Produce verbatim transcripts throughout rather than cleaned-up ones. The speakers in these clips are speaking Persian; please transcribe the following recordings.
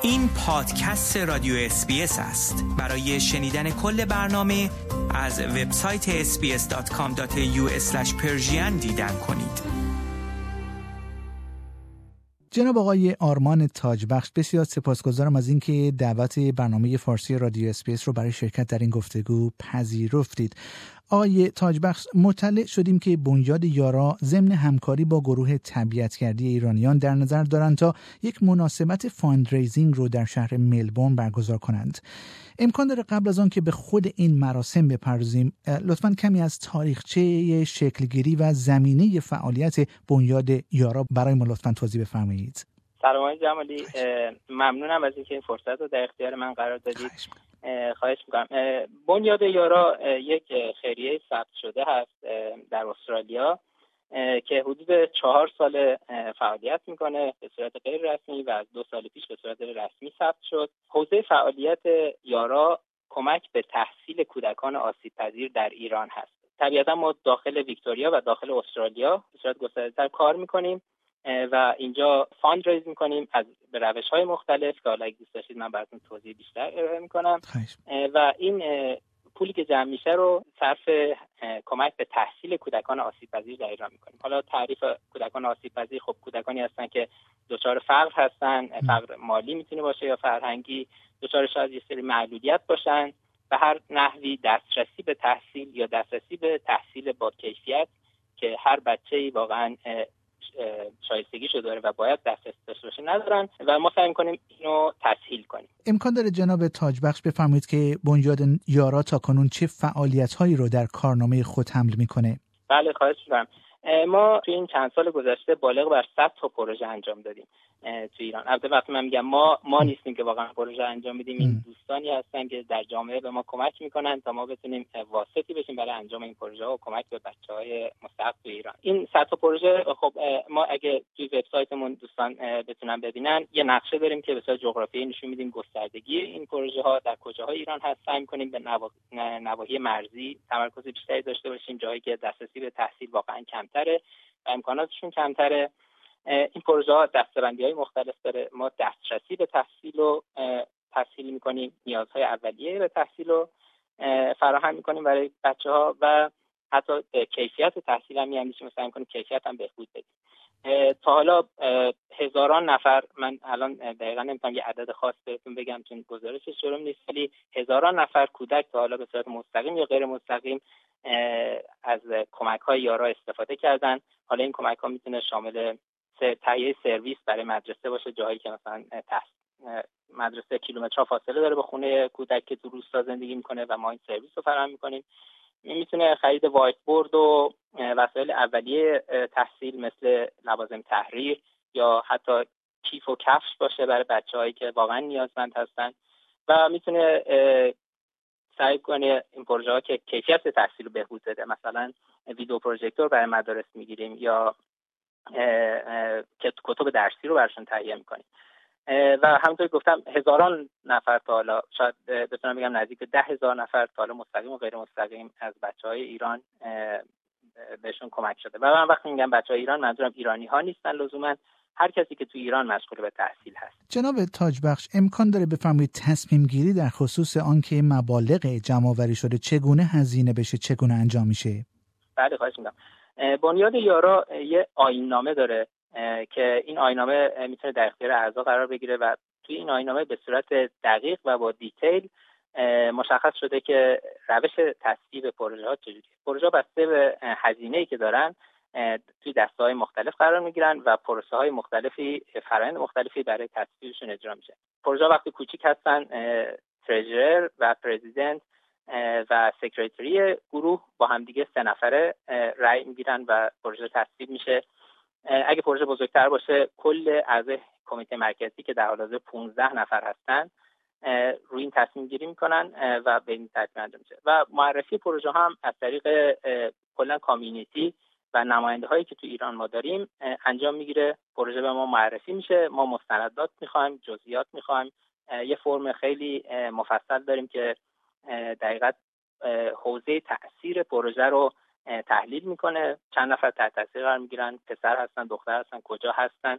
این پادکست رادیو اس بی اس است. برای شنیدن کل برنامه از وبسایت اس بی اس دات کام دات ای یو اسلش پرژین دیدن کنید. جناب آقای آرمان تاجبخش، بسیار سپاسگزارم از اینکه دعوت برنامه فارسی رادیو اس بی اس رو برای شرکت در این گفتگو پذیرفتید. آقای تاجبخش، مطلع شدیم که بنیاد یارا ضمن همکاری با گروه طبیعتگردی ایرانیان در نظر دارند تا یک مناسبت فاندریزینگ رو در شهر ملبورن برگزار کنند. امکان داره قبل از آن که به خود این مراسم بپردازیم لطفاً کمی از تاریخچه شکلگیری و زمینه فعالیت بنیاد یارا برای ما لطفاً توضیح بفرمایید؟ سلام آقای جمالی، ممنونم از اینکه این فرصت رو در اختیار من قرار دادید. خواهش میکنم. بنیاد یارا یک خیریه ثبت شده هست در استرالیا که حدود چهار سال فعالیت میکنه به صورت غیر رسمی و از دو سال پیش به صورت رسمی ثبت شد. حوزه فعالیت یارا کمک به تحصیل کودکان آسیب پذیر در ایران هست. طبیعتا ما داخل ویکتوریا و داخل استرالیا به صورت گسترده‌تر کار میکنیم و اینجا فاند ریز میکنیم از به روش‌های مختلف که حالا اگه دوست داشتید من براتون توضیح بیشتر ارائه میکنم. و این پولی که جمع میشه رو صرف کمک به تحصیل کودکان آسیب پذیر در ایران میکنیم. حالا تعریف کودکان آسیب پذیر، خب کودکانی هستن که دچار فقر هستن، فقر مالی میتونه باشه یا فرهنگی، دچار شاید یه سری معلولیت باشن، به هر نحوی دسترسی به تحصیل یا دسترسی به تحصیل با کیفیت که هر بچه‌ای واقعاً شایستگیشو داره و باید دسترسی داشته باشه ندارن و ما سعی می‌کنیم اینو تسهیل کنیم. امکان داره جناب تاجبخش بفرمایید که بنیاد یارا تاکنون چه فعالیت‌هایی رو در کارنامه خود حمل می‌کنه؟ بله خواهش می‌کنم. ما توی این چند سال گذشته بالغ بر صد تا پروژه انجام دادیم تو ایران. البته وقتی من میگم ما ما نیستیم که واقعا پروژه انجام میدیم، این دوستانی هستن که در جامعه به ما کمک میکنن تا ما بتونیم واسطی بشیم برای انجام این پروژه و کمک به بچهای مستحق تو ایران. این صد تا پروژه خب ما اگه توی وبسایتمون دوستان بتونن ببینن یه نقشه داریم که به صورت جغرافیایی نشون میدیم گستردگی این پروژه ها در کجاهای ایران هست. سعی میکنیم به نواحی مرزی تمرکز بیشتری داشته باشیم، جایی که دسترسی به تحصیل واقعا کمتره و امکاناتشون کمتره. این پروژه ها دسته‌بندی‌های مختلف داره. ما دسترسی به تحصیل رو تسهیل می‌کنیم، نیازهای اولیه به تحصیل رو فراهم می‌کنیم برای بچه‌ها و حتی کیفیت تحصیل هم می‌اندیشیم، مثلا می‌کنیم کیفیت هم بهبود بدیم. تا حالا هزاران نفر، من الان دقیقاً نمی‌تونم یه عدد خاص بهتون بگم چون گزارشش جرم نیست، ولی هزاران نفر کودک تا حالا به صورت مستقیم یا غیر مستقیم از کمک‌های یارا استفاده کردن. حالا این کمک‌ها می‌تونه شامل تهیه سرویس برای مدرسه باشه، جایی که مثلا مدرسه کیلومترها فاصله داره با خونه کودک که تو روستا زندگی میکنه و ما این سرویس رو فراهم میکنیم. میتونه خرید وایت بورد و وسایل اولیه تحصیل مثل لوازم تحریر یا حتی کیف و کفش باشه برای بچه‌هایی که واقعا نیازمند هستن و میتونه سعی کنه این پروژه ها که کیفیت تحصیل رو بهبود بده. مثلا ویدیو پروژکتور برای مدارس میگیریم یا که کتب درسی رو براشون تهیه میکنیم و همونطور که گفتم هزاران نفر تا حالا، شاید بتونم بگم نزدیک ده هزار نفر تا حالا مستقیم و غیر مستقیم از بچهای ایران بهشون کمک شده. و من وقتی میگم بچهای ایران منظورم ایرانی ها نیستن لزوما، هر کسی که تو ایران مشغول به تحصیل هست. جناب تاجبخش، امکان داره بفرمایید تصمیم گیری در خصوص آنکه مبالغ جمع آوری شده چگونه هزینه بشه، چگونه انجام میشه؟ بله خواهش می‌کنم. بنیاد یارا یه آیین‌نامه داره که این آیین‌نامه میتونه در اختیار اعضا قرار بگیره و توی این آیین‌نامه به صورت دقیق و با دیتیل مشخص شده که روش تصویب پروژه‌ها چجوریه. پروژه بسته به هزینه‌ای که دارن توی دسته‌های مختلف قرار میگیرن و پروسه‌های مختلفی، فرآیند مختلفی برای تصویبشون اجرا میشه. پروژه وقتی کوچیک هستن ترژرر و پرزیدنت و سکرتری گروه با همدیگه سه نفره رأی میگیرن و پروژه تصویب میشه. اگه پروژه بزرگتر باشه کل اعضای کمیته مرکزی که در حال حاضر پانزده نفر هستن روی این تصمیم گیری میکنن و به این ترتیب انجام میشه و معرفی پروژه هم از طریق کلا کامیونیتی و نماینده هایی که تو ایران ما داریم انجام میگیره. پروژه به ما معرفی میشه، ما مستندات میخوایم، جزئیات میخوایم، یه فرم خیلی مفصل داریم که دقیقاً حوزه تأثیر پروژه رو تحلیل میکنه. چند نفر تحت تاثیر قرار میگیرن، پسر هستن، دختر هستن، کجا هستن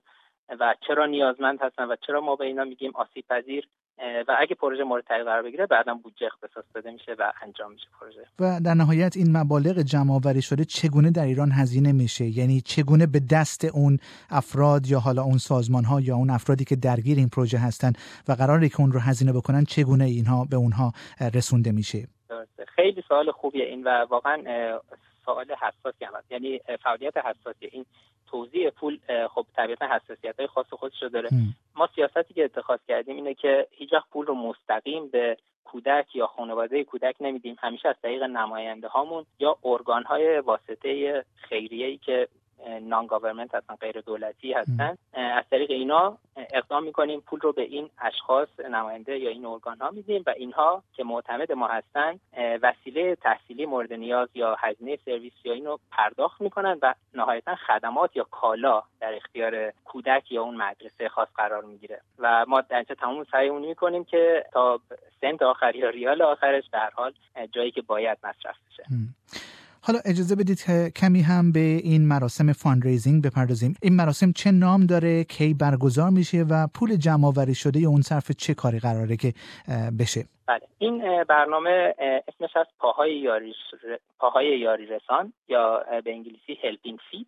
و چرا نیازمند هستن و چرا ما به اینا میگیم آسیب پذیر، و اگه پروژه مورد تعقیب قرار بگیره بعداً بودجه اختصاص داده میشه و انجام میشه پروژه. و در نهایت این مبالغ جمع آوری شده چگونه در ایران هزینه میشه؟ یعنی چگونه به دست اون افراد یا حالا اون سازمان ها یا اون افرادی که درگیر این پروژه هستن و قراره که اون رو هزینه بکنن، چگونه اینها به اونها رسونده میشه؟ خیلی سوال خوبیه این و واقعا سوال حساسی هم هست. یعنی فعالیت حساسی این توزیع پول خب طبیعتا حساسیت‌های خاص خودش رو داره. ام. ما سیاستی که اتخاذ کردیم اینه که هیچ وقت پول رو مستقیم به کودک یا خانواده کودک نمیدیم، همیشه از طریق نماینده هامون یا ارگان‌های واسطه خیریه‌ای که نان گاورمنت هستن، غیر دولتی هستن، از طریق اینا اقدام میکنیم پول رو به این اشخاص نماینده یا این ارگان ها میدیم و اینها که معتمد ما هستن وسیله تحصیلی مورد نیاز یا هزینه سرویس یا اینو پرداخت میکنن و نهایتا خدمات یا کالا در اختیار کودک یا اون مدرسه خاص قرار میگیره و ما در اینجا تمام سعیمون میکنیم که تا سنت آخر یا ریال آخرش در حال جایی که باید مصرف بشه. حالا اجازه بدید که کمی هم به این مراسم فاندریزینگ بپردازیم. این مراسم چه نام داره، کی برگزار میشه و پول جمع آوری شده یا اون صرف چه کاری قراره که بشه؟ بله، این برنامه اسمش از پاهای یاری پاهای یاری رسان یا به انگلیسی هلپینگ فیت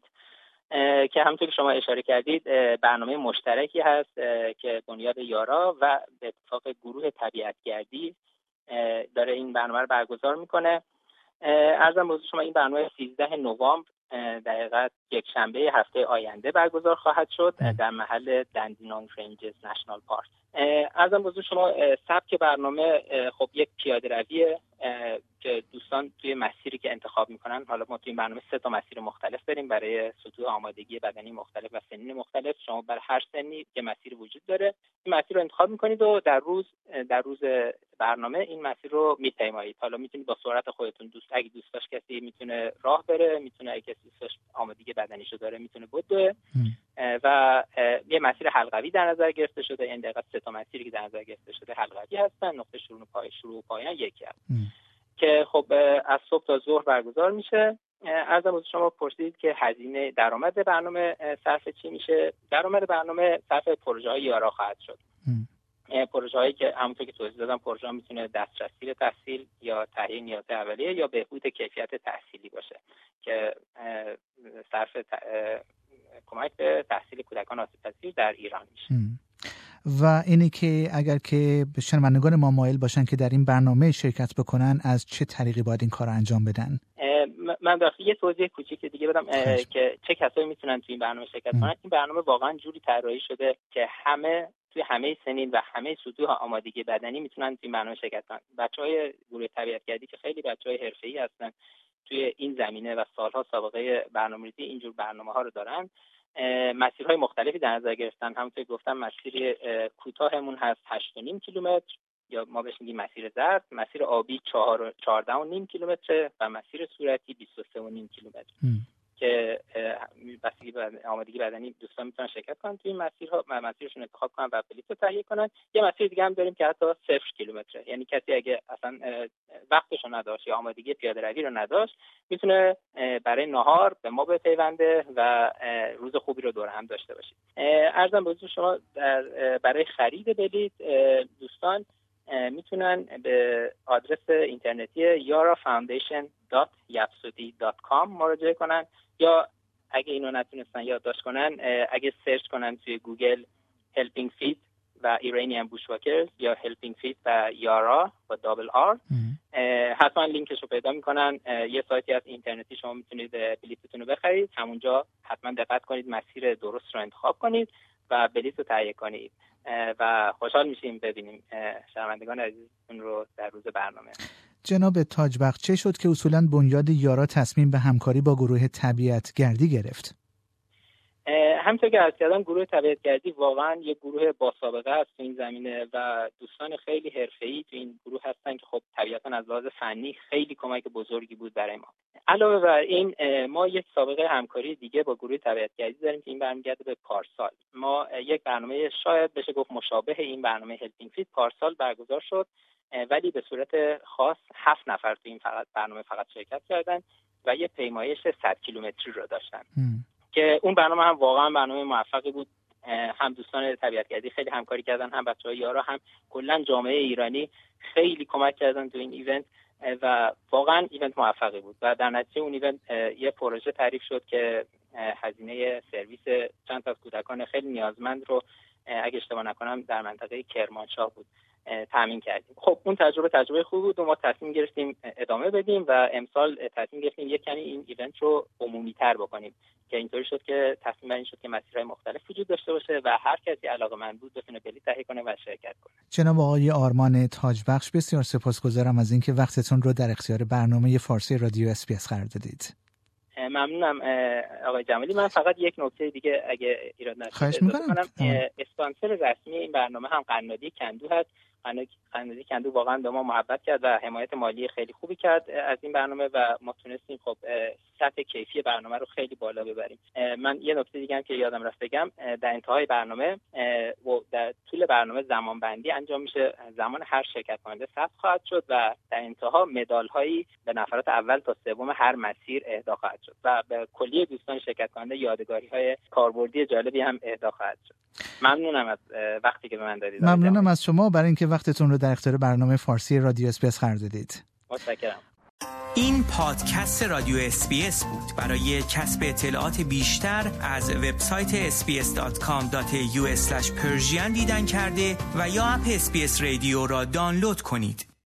که همونطور که شما اشاره کردید برنامه مشترکی هست که بنیاد یارا و به اتفاق گروه طبیعتگردی داره این برنامه رو برگزار میکنه. عرضم به حضور شما این برنامه سیزده نوامبر دقیقاً یک شنبه هفته آینده برگزار خواهد شد در محل دندینانگ رنجز نشنال پارک. عرضم به حضور شما سبک برنامه خب یک پیاده رویه که دوستان توی مسیری که انتخاب میکنن، حالا ما توی این برنامه سه تا مسیر مختلف داریم برای سطوح آمادگی بدنی مختلف و سنین مختلف. شما برای هر سنی که مسیر وجود داره این مسیر رو انتخاب میکنید و در روز در روز برنامه این مسیر رو میپیمایید. حالا میتونید با سرعت خودتون، دوست اگه دوست داشت کسی میتونه راه بره، میتونه اگه کسی دوست داشت آمادگی بدنیشو داره میتونه بدوه و یه مسیر حلقوی در نظر گرفته شده. این دقیقاً سه تا مسیری که در نظر گرفته شده حلقوی هستن، نقطه شروع و پای شروع و پایان یکی هست که خب از صبح تا ظهر برگزار میشه. عرضم از شما پرسیدید که هزینه درآمد برنامه صرف چی میشه. درآمد برنامه صرف پروژه های یارا خواهد شد. پروژه هایی که همونطور که توضیح دادم پروژه میتونه دسترسی به تحصیل یا تهیه نیاز اولیه یا بهبود کیفیت تحصیلی باشه که صرف کمک به تحصیل کودکان آسیب‌پذیر در ایران میشه. و اینی که اگر که شنوندگان ما مایل باشن که در این برنامه شرکت بکنن، از چه طریقی باید این کار رو انجام بدن؟ من داخل یه توضیح کوچیک دیگه بدم که چه کسایی میتونن توی این برنامه شرکت کنن. این برنامه واقعا جوری طراحی شده که همه توی همه سنین و همه سطوح آمادگی بدنی میتونن توی این برنامه شرکت کنن. بچهای گروه طبیعتگردی که خیلی بچهای حرفه‌ای هستن توی این زمینه و سالها سابقه برنامه‌ریزی اینجور برنامه‌ها رو دارن، مسیرهای مختلفی در نظر گرفتن. همونطور که گفتم مسیر کوتاهمون هست هشت و نیم کیلومتر یا ما بهش میگیم مسیر زرد، مسیر آبی چهارده و نیم کیلومتر و مسیر صورتی بیست و سه و نیم کیلومتر که بستگی به آمادگی بدنی دوستان میتونن شرکت کنن توی این مسیرها، مسیرشون انتخاب کنن و بلیط رو تهیه کنن. یه مسیر دیگه هم داریم که حتی صفر کیلومتره، یعنی کسی اگه اصلا وقتش رو نداشت یا آمادگی پیاده روی رو نداشت میتونه برای نهار به ما بپیونده و روز خوبی رو دور هم داشته باشید. عرضم به حضور شما برای خرید بلیط دوستان میتونن به آدرس اینترنتی یارا فاندیشن دات یپسودی دات کام مراجعه کنن یا اگه اینو نتونستن یادداشت کنن، اگه سرچ کنن توی گوگل هلپینگ فیت و ایرانیان بوشواکرز یا هلپینگ فیت و یارا با دابل آر حتما لینکش رو پیدا میکنن. یه سایتی از اینترنتی شما میتونید بلیطتون رو بخرید، همونجا حتما دقت کنید مسیر درست رو انتخاب کنید و بلیط رو تهیه کنید و خوشحال میشیم ببینیم شنوندگان عزیزتون رو در روز برنامه. جناب تاجبخت، چه شد که اصولاً بنیاد یارا تصمیم به همکاری با گروه طبیعتگردی گرفت؟ همونطور که عرض کردم گروه طبیعتگردی واقعا یک گروه با سابقه است تو این زمینه و دوستان خیلی حرفه‌ای تو این گروه هستن که خب طبیعتاً از لحاظ فنی خیلی کمک بزرگی بود برای ما. علاوه بر این ما یک سابقه همکاری دیگه با گروه طبیعتگردی داریم که این برمیگرده به پارسال. ما یک برنامه شاید بشه گفت مشابه این برنامه هلپینگ فیت پارسال برگزار شد، ولی به صورت خاص هفت نفر تو این فقط برنامه فقط شرکت کردن و یه پیمایش صد کیلومتری رو داشتن م. که اون برنامه هم واقعا برنامه موفقی بود. هم دوستان طبیعتگردی خیلی همکاری کردن، هم بچه‌های یارا، هم کلا جامعه ایرانی خیلی کمک کردن تو این ایونت و واقعا ایونت موفقی بود و در نتیجه اون ایونت یه پروژه تعریف شد که هزینه سرویس چند تا کودکان خیلی نیازمند رو اگه اشتباه نکنم در منطقه کرمانشاه بود تامین کردیم. خب اون تجربه تجربه خوب بود و ما تصمیم گرفتیم ادامه بدیم و امسال تصمیم گرفتیم یک کمی این ایونت رو عمومی‌تر بکنیم که اینطوری شد که تصمیم بر این شد که مسیرهای مختلف وجود داشته باشه و هر کسی علاقه‌مند بود بتونه بلیط تهیه کنه و شرکت کنه. جناب آقای آرمان تاجبخش، بسیار سپاسگزارم از اینکه وقتتون رو در اختیار برنامه فارسی رادیو اس بی اس قرار دادید. ممنونم آقای جمالی. من فقط یک نکته دیگه اگه ایراد نشه خواهش می‌کنم. اسپانسر رسمی این برنامه هم قنادی کندو هست. قنادی کندو واقعا به ما محبت کرد و حمایت مالی خیلی خوبی کرد از این برنامه و ما تونستیم خب سطح کیفی برنامه رو خیلی بالا ببریم. من یه نکته دیگه هم که یادم رفت بگم، در انتهای برنامه و در طول برنامه زمان بندی انجام میشه، زمان هر شرکت کننده ثبت خواهد شد و در انتها مدال هایی به نفرات اول تا سوم هر مسیر اهدا خواهد شد و به کلیه دوستان شرکت کننده یادگاری های کاربردی جالبی هم اهدا خواهد شد. ممنونم از وقتی که به من دادید. ممنونم از شما برای اینکه وقتتون رو در اختیار برنامه فارسی رادیو اس بی اس قرار دادید. متشکرم. این پادکست رادیو اس بی اس بود. برای کسب اطلاعات بیشتر از وبسایت اس بی اس دات کام دات ای یو اسلش پرژین دیدن کرده و یا اپ اس بی اس رادیو را دانلود کنید.